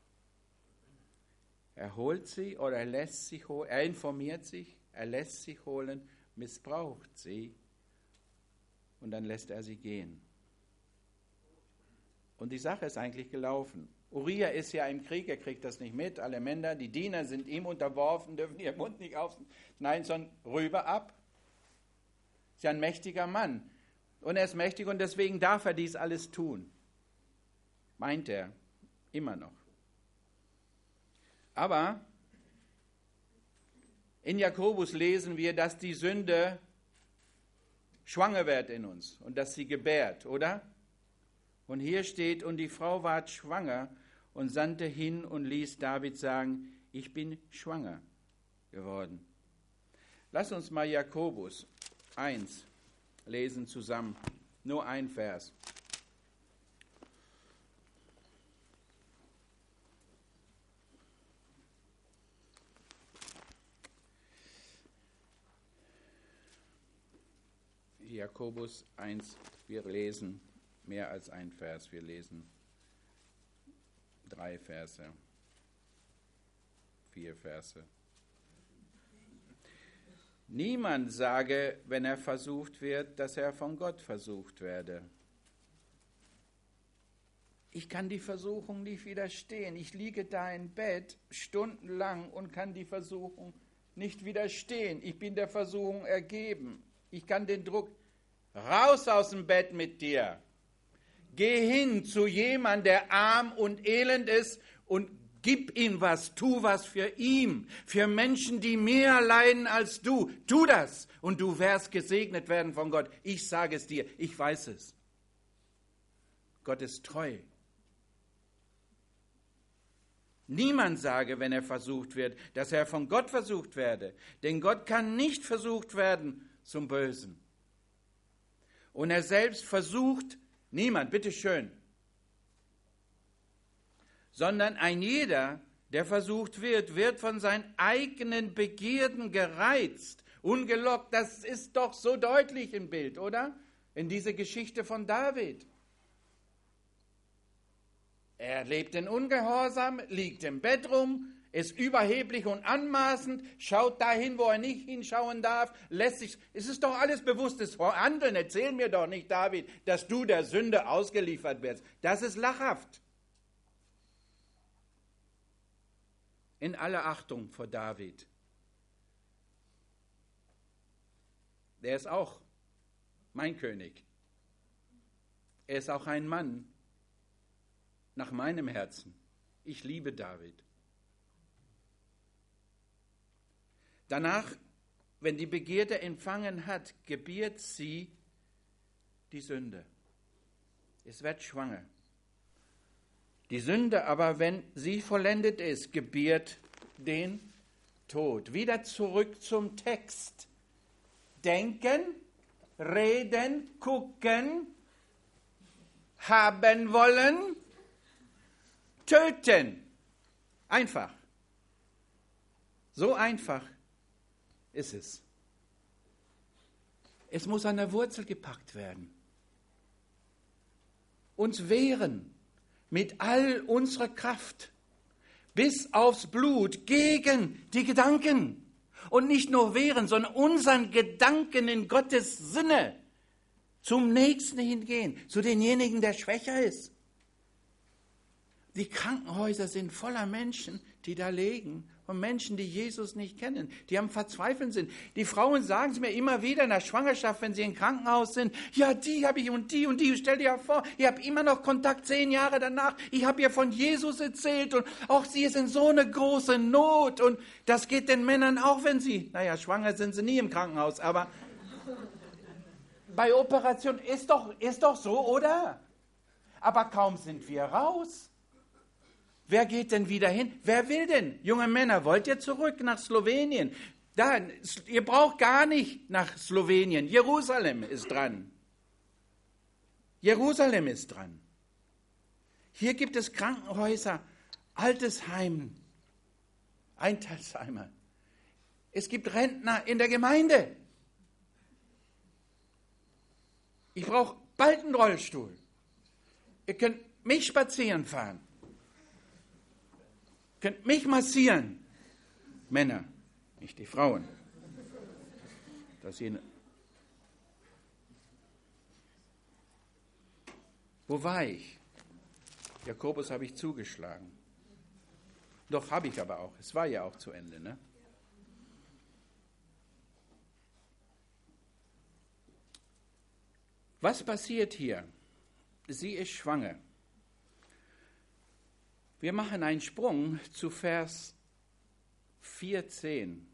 Er holt sie oder er lässt sich holen, er informiert sich, er lässt sich holen, missbraucht sie und dann lässt er sie gehen. Und die Sache ist eigentlich gelaufen. Uriah ist ja im Krieg, er kriegt das nicht mit, alle Männer, die Diener sind ihm unterworfen, dürfen ihren Mund nicht aufschneiden, sondern rüber ab. Ist ja ein mächtiger Mann. Und er ist mächtig und deswegen darf er dies alles tun. Meint er, immer noch. Aber in Jakobus lesen wir, dass die Sünde schwanger wird in uns und dass sie gebärt, oder? Und hier steht, und die Frau ward schwanger und sandte hin und ließ David sagen, ich bin schwanger geworden. Lass uns mal Jakobus 1 lesen zusammen, nur ein Vers. Jakobus 1, wir lesen mehr als ein Vers, wir lesen 3 Verse, 4 Verse. Niemand sage, wenn er versucht wird, dass er von Gott versucht werde. Ich kann die Versuchung nicht widerstehen. Ich liege da im Bett stundenlang und kann die Versuchung nicht widerstehen. Ich bin der Versuchung ergeben. Ich kann den Druck, raus aus dem Bett mit dir. Geh hin zu jemandem, der arm und elend ist und gib ihm was, tu was für ihn, für Menschen, die mehr leiden als du. Tu das und du wirst gesegnet werden von Gott. Ich sage es dir, ich weiß es. Gott ist treu. Niemand sage, wenn er versucht wird, dass er von Gott versucht werde. Denn Gott kann nicht versucht werden zum Bösen. Und er selbst versucht niemand, bitteschön. Sondern ein jeder, der versucht wird, wird von seinen eigenen Begierden gereizt, ungelockt. Das ist doch so deutlich im Bild, oder? In dieser Geschichte von David. Er lebt in Ungehorsam, liegt im Bett rum, ist überheblich und anmaßend, schaut dahin, wo er nicht hinschauen darf, lässt sich, es ist doch alles bewusstes Handeln. Erzähl mir doch nicht, David, dass du der Sünde ausgeliefert wirst. Das ist lachhaft. In aller Achtung vor David. Der ist auch mein König. Er ist auch ein Mann nach meinem Herzen. Ich liebe David. Danach, wenn die Begierde empfangen hat, gebiert sie die Sünde. Es wird schwanger. Die Sünde aber, wenn sie vollendet ist, gebiert den Tod. Wieder zurück zum Text. Denken, reden, gucken, haben wollen, töten. Einfach. So einfach ist es. Es muss an der Wurzel gepackt werden. Uns wehren mit all unserer Kraft bis aufs Blut gegen die Gedanken. Und nicht nur wehren, sondern unseren Gedanken in Gottes Sinne zum Nächsten hingehen, zu denjenigen, der schwächer ist. Die Krankenhäuser sind voller Menschen, die da liegen, und Menschen, die Jesus nicht kennen, die am Verzweifeln sind. Die Frauen sagen es mir immer wieder in der Schwangerschaft, wenn sie im Krankenhaus sind, ja, die habe ich und die, stell dir vor, ich habe immer noch Kontakt 10 Jahre danach, ich habe ihr von Jesus erzählt und auch sie ist in so eine große Not und das geht den Männern auch, wenn sie, schwanger sind sie nie im Krankenhaus, aber bei Operation ist doch so, oder? Aber kaum sind wir raus. Wer geht denn wieder hin? Wer will denn? Junge Männer, wollt ihr zurück nach Slowenien? Ihr braucht gar nicht nach Slowenien. Jerusalem ist dran. Jerusalem ist dran. Hier gibt es Krankenhäuser, Altersheim, Eintalsheimer. Es gibt Rentner in der Gemeinde. Ich brauche bald einen Rollstuhl. Ihr könnt mich spazieren fahren. Könnt mich massieren. Männer, nicht die Frauen. Wo war ich? Jakobus habe ich zugeschlagen. Doch, habe ich aber auch. Es war ja auch zu Ende, ne? Was passiert hier? Sie ist schwanger. Wir machen einen Sprung zu Vers 14.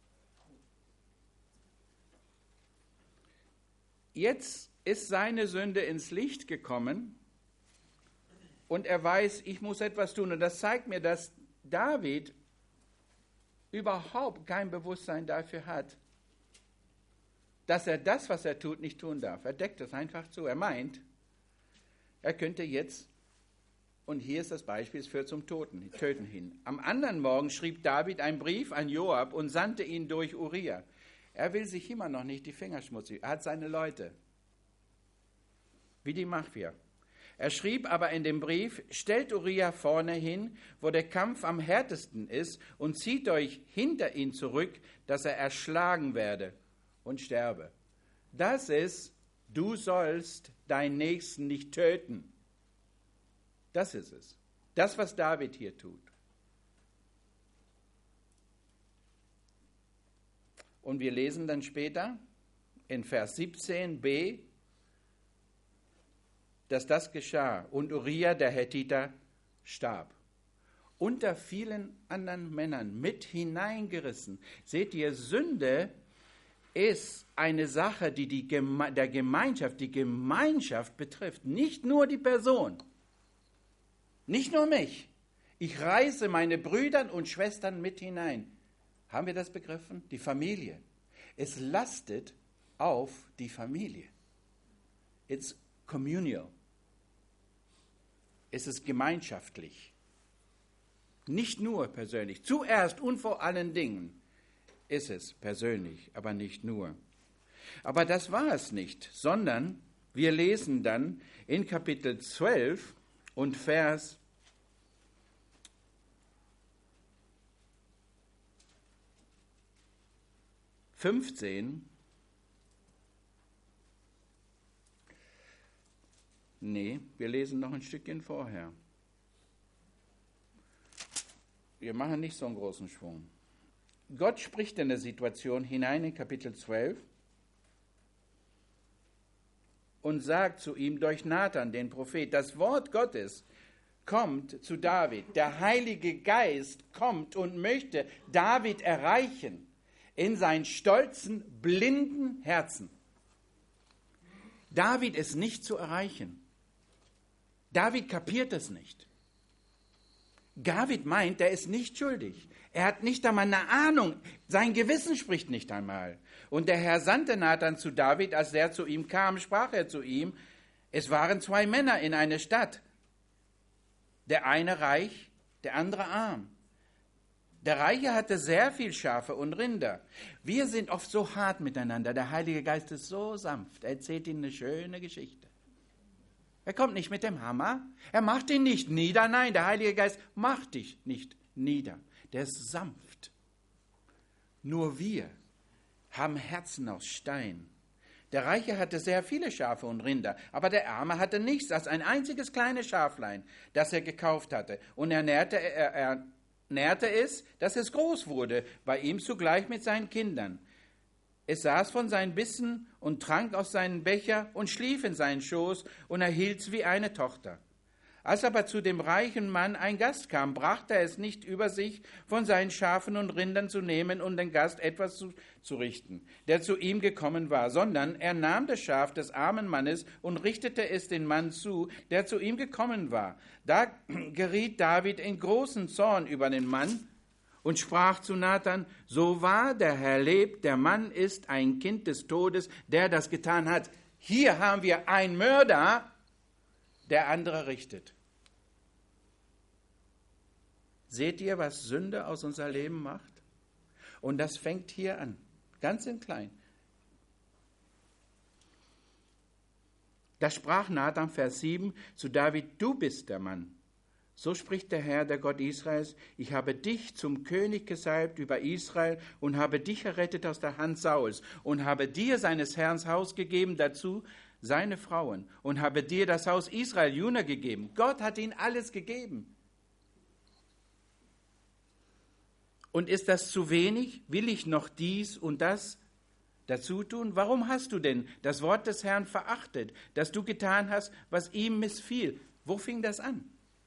Jetzt ist seine Sünde ins Licht gekommen und er weiß, ich muss etwas tun. Und das zeigt mir, dass David überhaupt kein Bewusstsein dafür hat, dass er das, was er tut, nicht tun darf. Er deckt es einfach zu. Er meint, er könnte jetzt, und hier ist das Beispiel, es führt zum Töten hin. Am anderen Morgen schrieb David einen Brief an Joab und sandte ihn durch Uriah. Er will sich immer noch nicht die Finger schmutzig. Er hat seine Leute. Wie die Mafia. Er schrieb aber in dem Brief, stellt Uriah vorne hin, wo der Kampf am härtesten ist, und zieht euch hinter ihn zurück, dass er erschlagen werde und sterbe. Das ist, du sollst deinen Nächsten nicht töten. Das ist es. Das, was David hier tut. Und wir lesen dann später in Vers 17b, dass das geschah. Und Uriah, der Hethiter, starb. Unter vielen anderen Männern mit hineingerissen. Seht ihr, Sünde ist eine Sache, die die Gemeinschaft betrifft. Nicht nur die Person. Nicht nur mich. Ich reiße meine Brüder und Schwestern mit hinein. Haben wir das begriffen? Die Familie. Es lastet auf die Familie. It's communal. Es ist gemeinschaftlich. Nicht nur persönlich. Zuerst und vor allen Dingen ist es persönlich, aber nicht nur. Aber das war es nicht, sondern wir lesen dann in Kapitel 12 und Vers 15. Nee, wir lesen noch ein Stückchen vorher. Wir machen nicht so einen großen Schwung. Gott spricht in der Situation hinein in Kapitel 12 und sagt zu ihm durch Nathan, den Prophet, das Wort Gottes kommt zu David. Der Heilige Geist kommt und möchte David erreichen in sein stolzen, blinden Herzen. David ist nicht zu erreichen. David kapiert es nicht. David meint, er ist nicht schuldig. Er hat nicht einmal eine Ahnung. Sein Gewissen spricht nicht einmal. Und der Herr sandte Nathan zu David, als der zu ihm kam, sprach er zu ihm, es waren 2 Männer in einer Stadt. Der eine reich, der andere arm. Der Reiche hatte sehr viel Schafe und Rinder. Wir sind oft so hart miteinander. Der Heilige Geist ist so sanft. Er erzählt ihnen eine schöne Geschichte. Er kommt nicht mit dem Hammer. Er macht ihn nicht nieder. Nein, der Heilige Geist macht dich nicht nieder. Der ist sanft. Nur wir haben Herzen aus Stein. Der Reiche hatte sehr viele Schafe und Rinder, aber der Arme hatte nichts als ein einziges kleines Schaflein, das er gekauft hatte. Und er nährte es, dass es groß wurde, bei ihm zugleich mit seinen Kindern. Es saß von seinen Bissen und trank aus seinem Becher und schlief in seinen Schoß und erhielt's wie eine Tochter. Als aber zu dem reichen Mann ein Gast kam, brachte er es nicht über sich, von seinen Schafen und Rindern zu nehmen und den Gast etwas zu richten, der zu ihm gekommen war, sondern er nahm das Schaf des armen Mannes und richtete es dem Mann zu, der zu ihm gekommen war. Da geriet David in großen Zorn über den Mann und sprach zu Nathan, so wahr der Herr lebt, der Mann ist ein Kind des Todes, der das getan hat. Hier haben wir einen Mörder, der andere richtet. Seht ihr, was Sünde aus unser Leben macht? Und das fängt hier an, ganz in klein. Da sprach Nathan, Vers 7, zu David, du bist der Mann. So spricht der Herr, der Gott Israels, ich habe dich zum König gesalbt über Israel und habe dich errettet aus der Hand Sauls und habe dir seines Herrn Haus gegeben, dazu seine Frauen und habe dir das Haus Israel Juda gegeben. Gott hat ihnen alles gegeben. Und ist das zu wenig? Will ich noch dies und das dazu tun? Warum hast du denn das Wort des Herrn verachtet, dass du getan hast, was ihm missfiel? Wo fing das an?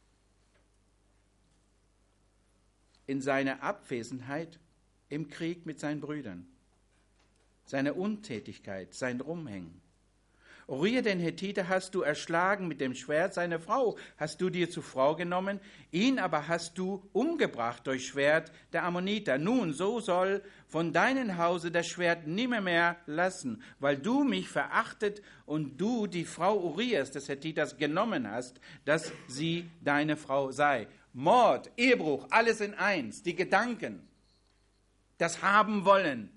In seiner Abwesenheit im Krieg mit seinen Brüdern, seine Untätigkeit, sein Rumhängen. Uriah den Hethiter hast du erschlagen mit dem Schwert, seine Frau hast du dir zur Frau genommen, ihn aber hast du umgebracht durch Schwert der Ammoniter. Nun, so soll von deinem Hause das Schwert nimmermehr lassen, weil du mich verachtet und du die Frau Urias des Hethiters genommen hast, dass sie deine Frau sei. Mord, Ehebruch, alles in eins, die Gedanken, das Haben wollen.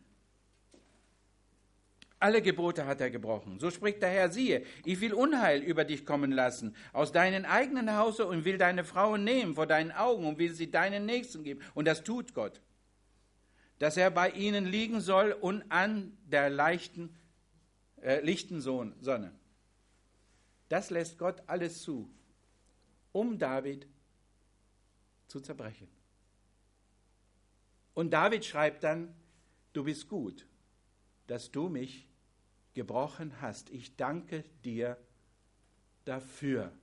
Alle Gebote hat er gebrochen. So spricht der Herr, siehe, ich will Unheil über dich kommen lassen, aus deinem eigenen Hause und will deine Frauen nehmen vor deinen Augen und will sie deinen Nächsten geben. Und das tut Gott, dass er bei ihnen liegen soll und an der lichten Sonne. Das lässt Gott alles zu, um David zu zerbrechen. Und David schreibt dann, du bist gut, dass du mich gebrochen hast. Ich danke dir dafür.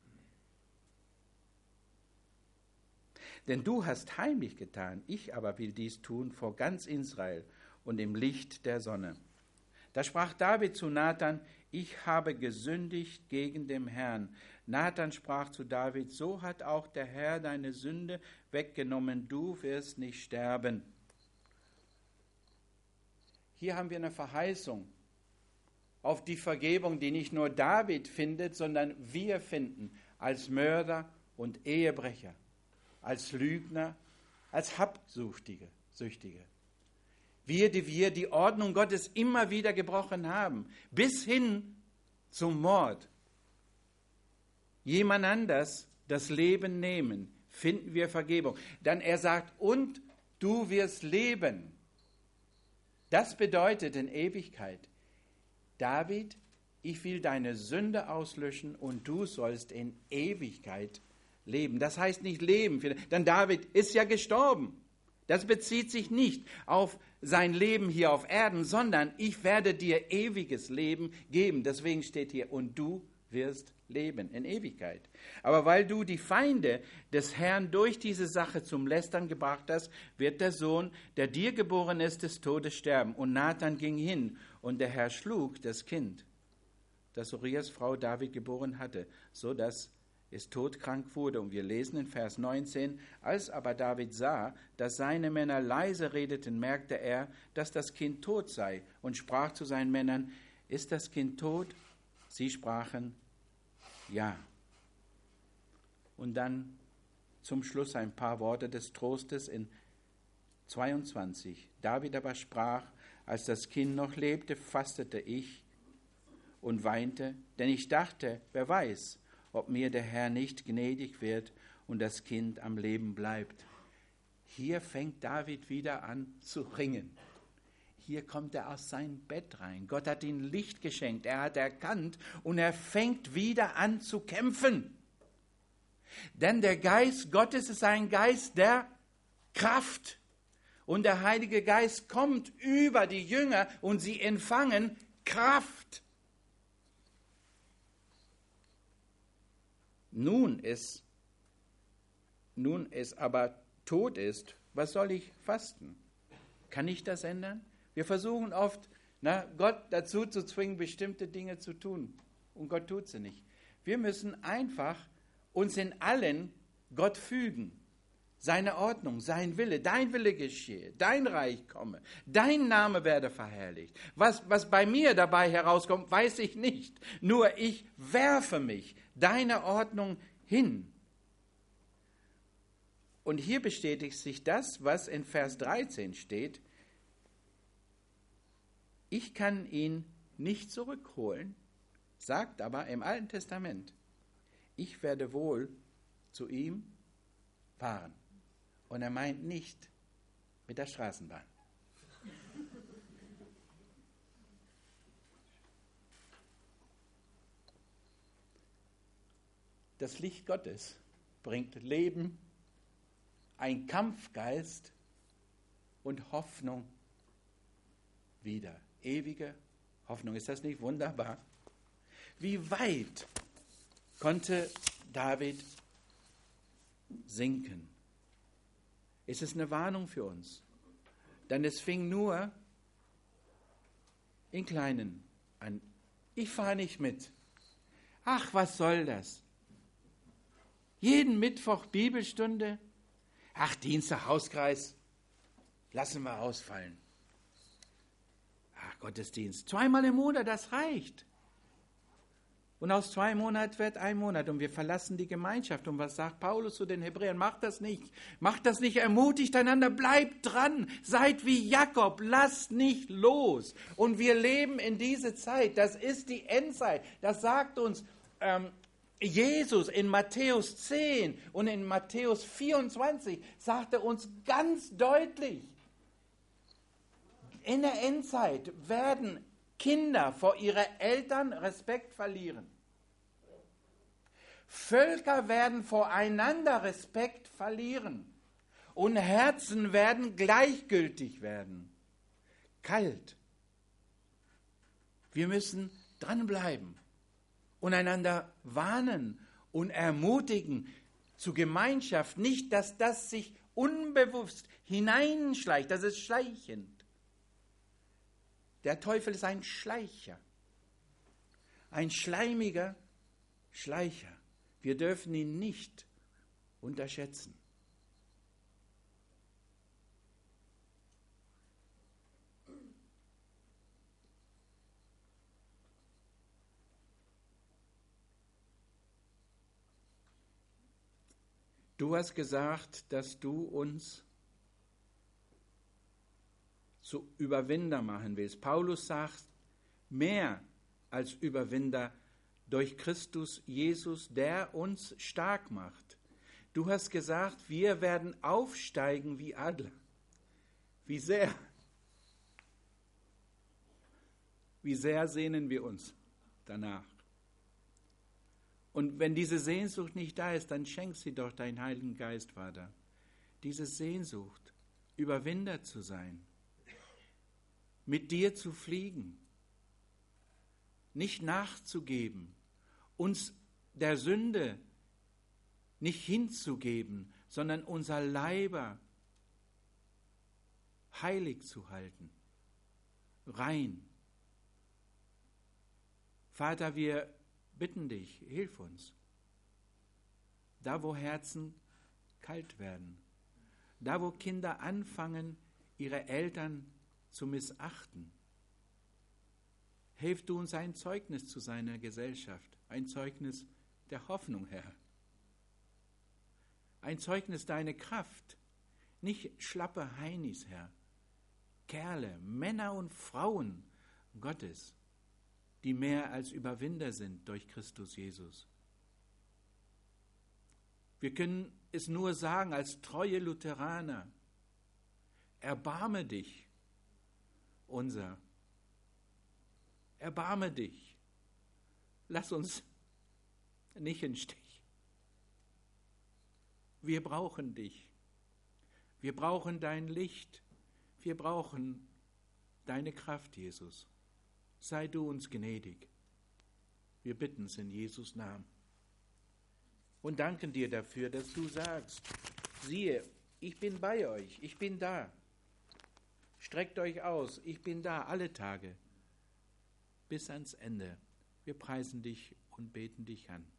Denn du hast heimlich getan, ich aber will dies tun vor ganz Israel und im Licht der Sonne. Da sprach David zu Nathan, ich habe gesündigt gegen den Herrn. Nathan sprach zu David, so hat auch der Herr deine Sünde weggenommen, du wirst nicht sterben. Hier haben wir eine Verheißung auf die Vergebung, die nicht nur David findet, sondern wir finden als Mörder und Ehebrecher, als Lügner, als Habsüchtige. Wir, die die Ordnung Gottes immer wieder gebrochen haben, bis hin zum Mord. Jemand anders das Leben nehmen, finden wir Vergebung. Dann er sagt, und du wirst leben. Das bedeutet in Ewigkeit, David, ich will deine Sünde auslöschen und du sollst in Ewigkeit leben. Das heißt nicht leben, denn David ist ja gestorben. Das bezieht sich nicht auf sein Leben hier auf Erden, sondern ich werde dir ewiges Leben geben. Deswegen steht hier, und du wirst leben in Ewigkeit. Aber weil du die Feinde des Herrn durch diese Sache zum Lästern gebracht hast, wird der Sohn, der dir geboren ist, des Todes sterben. Und Nathan ging hin, und der Herr schlug das Kind, das Urias Frau David geboren hatte, so dass es todkrank wurde. Und wir lesen in Vers 19, als aber David sah, dass seine Männer leise redeten, merkte er, dass das Kind tot sei, und sprach zu seinen Männern, ist das Kind tot? Sie sprachen, ja. Und dann zum Schluss ein paar Worte des Trostes in 22. David aber sprach, als das Kind noch lebte, fastete ich und weinte, denn ich dachte, wer weiß, ob mir der Herr nicht gnädig wird und das Kind am Leben bleibt. Hier fängt David wieder an zu ringen. Hier kommt er aus seinem Bett rein. Gott hat ihm Licht geschenkt. Er hat erkannt und er fängt wieder an zu kämpfen. Denn der Geist Gottes ist ein Geist der Kraft. Und der Heilige Geist kommt über die Jünger und sie empfangen Kraft. Nun es aber tot ist, was soll ich fasten? Kann ich das ändern? Wir versuchen oft, Gott dazu zu zwingen, bestimmte Dinge zu tun. Und Gott tut sie nicht. Wir müssen einfach uns in allen Gott fügen. Seine Ordnung, sein Wille, dein Wille geschehe, dein Reich komme, dein Name werde verherrlicht. Was bei mir dabei herauskommt, weiß ich nicht. Nur ich werfe mich deiner Ordnung hin. Und hier bestätigt sich das, was in Vers 13 steht. Ich kann ihn nicht zurückholen, sagt aber im Alten Testament, ich werde wohl zu ihm fahren. Und er meint nicht mit der Straßenbahn. Das Licht Gottes bringt Leben, ein Kampfgeist und Hoffnung wieder. Ewige Hoffnung. Ist das nicht wunderbar? Wie weit konnte David sinken? Es ist eine Warnung für uns. Denn es fing nur in Kleinen an. Ich fahre nicht mit. Ach, was soll das? Jeden Mittwoch Bibelstunde. Ach, Dienstag Hauskreis. Lassen wir ausfallen. Ach, Gottesdienst. 2-mal im Monat, das reicht. Und aus 2 Monaten wird 1 Monat und wir verlassen die Gemeinschaft. Und was sagt Paulus zu den Hebräern? Macht das nicht. Macht das nicht. Ermutigt einander. Bleibt dran. Seid wie Jakob. Lasst nicht los. Und wir leben in diese Zeit. Das ist die Endzeit. Das sagt uns Jesus in Matthäus 10 und in Matthäus 24 sagt er uns ganz deutlich. In der Endzeit werden Kinder vor ihren Eltern Respekt verlieren. Völker werden voreinander Respekt verlieren. Und Herzen werden gleichgültig werden. Kalt. Wir müssen dranbleiben und einander warnen und ermutigen zur Gemeinschaft. Nicht, dass das sich unbewusst hineinschleicht. Das ist schleichend. Der Teufel ist ein Schleicher, ein schleimiger Schleicher. Wir dürfen ihn nicht unterschätzen. Du hast gesagt, dass du uns zu Überwinder machen willst. Paulus sagt, mehr als Überwinder durch Christus Jesus, der uns stark macht. Du hast gesagt, wir werden aufsteigen wie Adler. Wie sehr Wie sehr sehnen wir uns danach. Und wenn diese Sehnsucht nicht da ist, dann schenk sie doch deinen Heiligen Geist, Vater. Diese Sehnsucht, Überwinder zu sein, mit dir zu fliegen, nicht nachzugeben, uns der Sünde nicht hinzugeben, sondern unser Leiber heilig zu halten, rein. Vater, wir bitten dich, hilf uns. Da, wo Herzen kalt werden, da, wo Kinder anfangen, ihre Eltern zu missachten, hilf du uns ein Zeugnis zu seiner Gesellschaft, ein Zeugnis der Hoffnung, Herr. Ein Zeugnis deiner Kraft, nicht schlappe Heinis, Herr. Kerle, Männer und Frauen Gottes, die mehr als Überwinder sind durch Christus Jesus. Wir können es nur sagen als treue Lutheraner, erbarme dich, unser. Erbarme dich. Lass uns nicht im Stich. Wir brauchen dich. Wir brauchen dein Licht. Wir brauchen deine Kraft, Jesus. Sei du uns gnädig. Wir bitten es in Jesus' Namen. Und danken dir dafür, dass du sagst, siehe, ich bin bei euch, ich bin da. Streckt euch aus, ich bin da alle Tage bis ans Ende. Wir preisen dich und beten dich an.